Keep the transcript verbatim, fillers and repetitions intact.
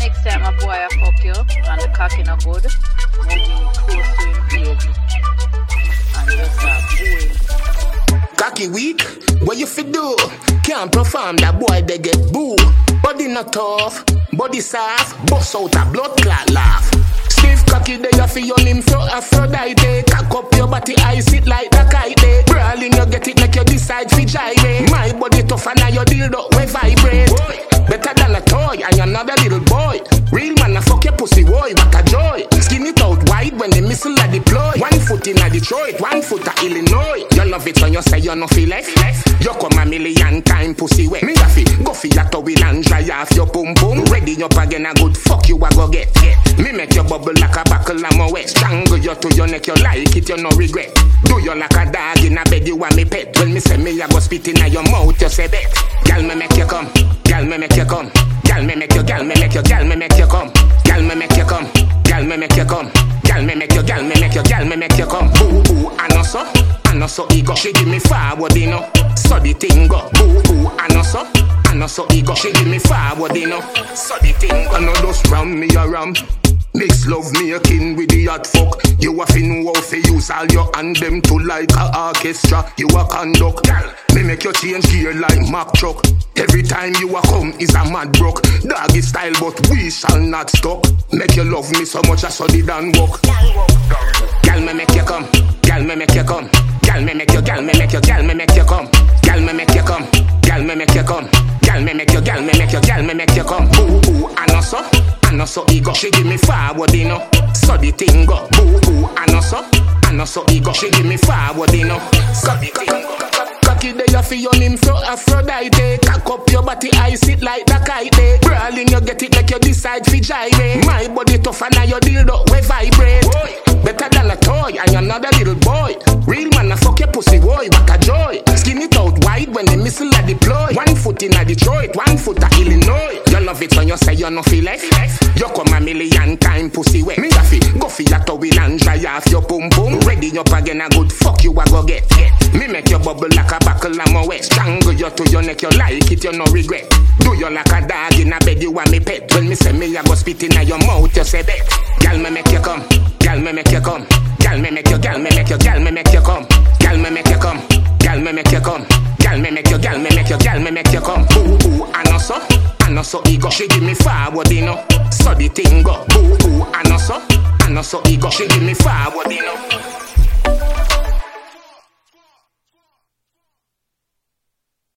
next time a boy a fuck you and the cocky no good, moving close to him baby. And just a boy. Cocky weak, what you fi do? Can't perform, that boy they get boo. Body not tough, body soft, bust out a blood clot laugh. Stiff cocky they a fi on him for Aphrodite. Cock up your body, ice it like the kite. Brawling you get it like you decide fi jive. My body tough and now your dildo we vibrate. Better than a toy, I another little boy. Real man a fuck your pussy boy, what a joy. Skin it out wide when the missile a deploy. One foot in a Detroit, one foot a Illinois. You love it when you say you no feel left. You come a million time pussy wet. Me a fi go fi your towel and dry off your pum pum. Ready up again a good fuck you a go get. Me make your bubble like a buckle and my waist. Strangle you to your neck, you like it, you no regret. Do you like a dog in a bed, you want me pet. When me say me a go spit in your mouth, you say bet. Girl me make you come, girl me make you come. Girl me make you, girl me make you, girl me make you come. Girl me make you come, girl me make you come. Girl me make you, girl me make you, girl me make you come. Boo boo, I know so, I know so ego. She give me forward, you know. So the thing go. Boo boo, I know so, I know so ego. She give me forward, you know. So the thing go. I know just ram me a ram. Mix love making with the hot fuck. You a fi know how fi use all your hand them to like a orchestra. You a conduct, girl. Me make you change gear like Mack truck. Every time you a come is a mad broke. Doggy style but we shall not stop. Make you love me so much I saw the dan walk. Girl me make you come, girl me make you come. Girl me make you, girl me make you, girl me make you come. Girl me make you come, girl me make you come. Girl me make you, girl me make you, girl me make you come. Ooh ooh, I know so. I know so ego. She give me forward, you know. So the thing go. Boo boo. I know so. I know so ego. She give me forward, you know. So the thing go. Cocky they a fi on him for Aphrodite. Cock up your body, ice it like the kite. Brawling you get it like you decide fi jive. My body tough and now your dildo we vibrate. Better than a toy, I another little boy. Real man a fuck your pussy boy, what a joy. Skin it out wide when the missile a deploy. One foot in a Detroit, one foot a Illinois. You love it when you say you no feel left. You come a million time pussy wet. Me a fi go fi your towel and dry off your pum pum. Ready up again a good fuck you a go get. Me make your bubble like a buckle and my waist. Strangle you to your neck, you like it, you no regret. Do you like a dog in a bed, you want me pet. When me say me a go spit in your mouth, you say bet. Girl me make you come, girl me make you come. Girl me make you, girl me make you, girl me make you come. Girl me make you come, girl me make you come. Girl me make you, girl me make you, girl me make you come. Ooh ooh, I know so, I know so ego. She give me forward, you know. So the thing go. Ooh ooh, I know so, I know so ego. She give me forward, you know.